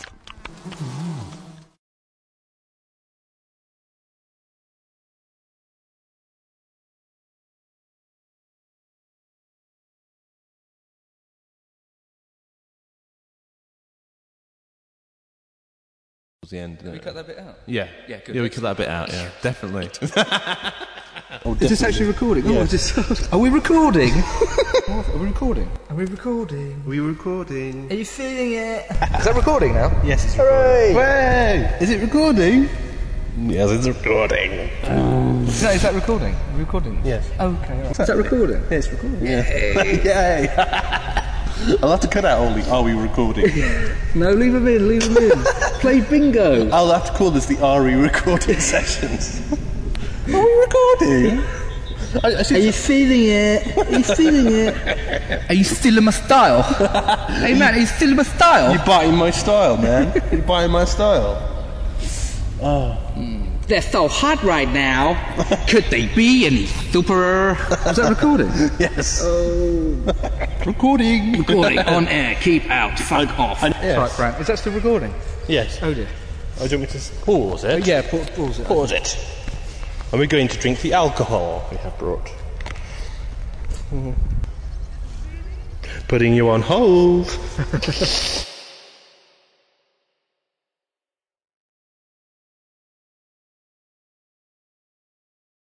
[SPEAKER 1] The end.
[SPEAKER 3] Did we cut that bit out?
[SPEAKER 1] Yeah.
[SPEAKER 3] Yeah, good.
[SPEAKER 1] Yeah, we cut that bit out. Yeah, definitely.
[SPEAKER 11] Is this actually recording?
[SPEAKER 1] Yeah.
[SPEAKER 11] Are we recording? Are we recording? Are we recording?
[SPEAKER 7] We recording.
[SPEAKER 11] Are you feeling it? Is that recording now?
[SPEAKER 7] Yes, it's recording.
[SPEAKER 11] Hooray! Is it recording?
[SPEAKER 7] Yes, it's recording.
[SPEAKER 11] No, is that recording? Are we recording?
[SPEAKER 7] Yes.
[SPEAKER 11] Okay. Right. Is that recording?
[SPEAKER 7] Yeah, it's recording. Yay! I'll have to cut out all the "Are we recording?"
[SPEAKER 11] No, leave them in. Play bingo.
[SPEAKER 7] I'll have to call this the "Are we recording?" sessions. Are we recording?
[SPEAKER 11] Are you feeling it? Are you feeling it? Are you still in my style? Hey man, are you still in my style?
[SPEAKER 7] You're biting my style, man. You're biting my style. Oh.
[SPEAKER 11] They're so hot right now. Could they be any super? Is that recording?
[SPEAKER 7] Yes.
[SPEAKER 11] Oh.
[SPEAKER 7] Recording
[SPEAKER 11] on air. Keep out. Fuck off.
[SPEAKER 7] Yes.
[SPEAKER 11] Right, Grant. Is that still recording?
[SPEAKER 7] Yes.
[SPEAKER 11] Oh dear.
[SPEAKER 7] Oh, do you want me to pause it?
[SPEAKER 11] Yeah, pause it.
[SPEAKER 7] Pause it. And we're going to drink the alcohol we have brought. Putting you on hold.